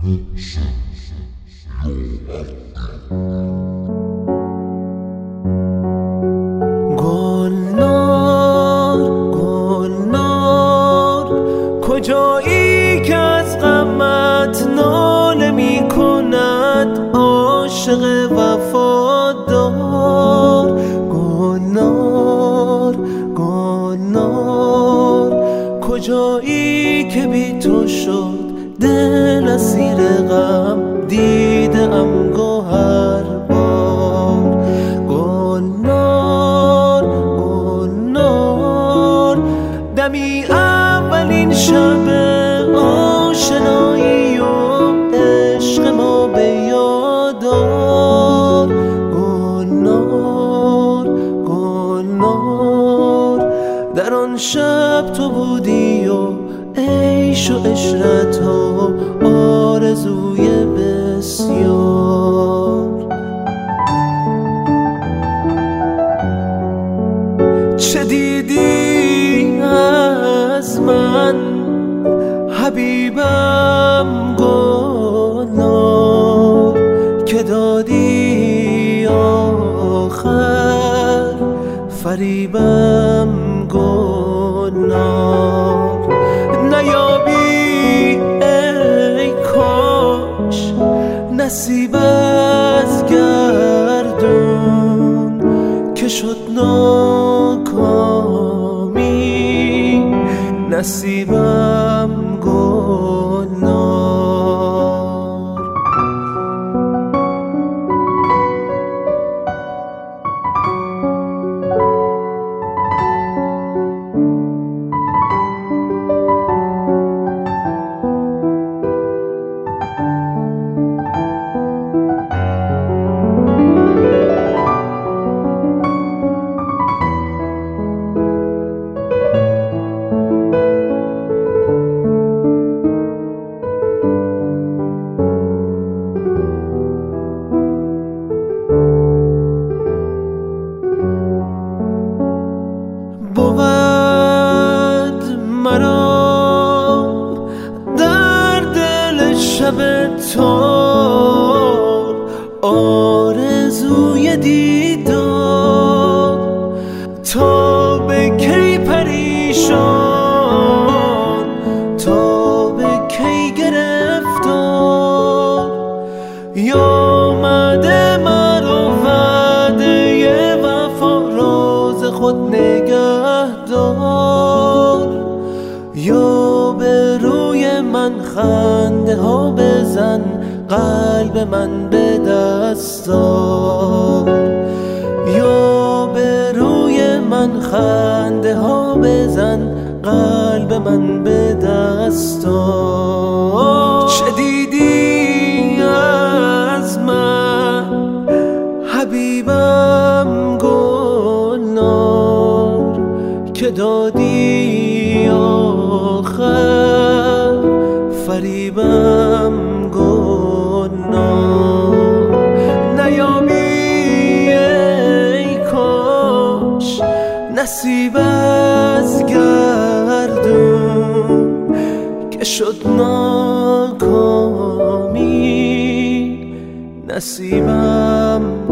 گلنار گلنار کجایی که از غمت ناله می کند عاشق وفادار؟ گلنار گلنار کجایی که بی تو شد دل اسیر غم دیده ام گوهر بار؟ گلنار گلنار دمی اولین شب آشنایی و عشق ما به یاد آر. گلنار گلنار در آن شب تو بودی و عیش و عشرت و آرزوی بسیار. چه دیدی از من حبیبم گلنار که دادی آخر فریبم گلنار؟ نیابی ای کاش نصیب از گردون که شد ناکامی نصیبم گلنار. بود مرا در دل شب تار آرزوی دیدار، تا به کی پریشان تا به کی گرفتار؟ یا مده مرا وعده وفا راز خود نگه دار، یا به روی من خنده ها بزن قلب من به دست آر، یا به روی من خنده ها بزن قلب من به دست آر. چه دیدی از من حبیبم گلنار که دادی آخر فریبم گلنار؟ نیابی ای کاش نصیب از گردون که شد ناکامی نصیبم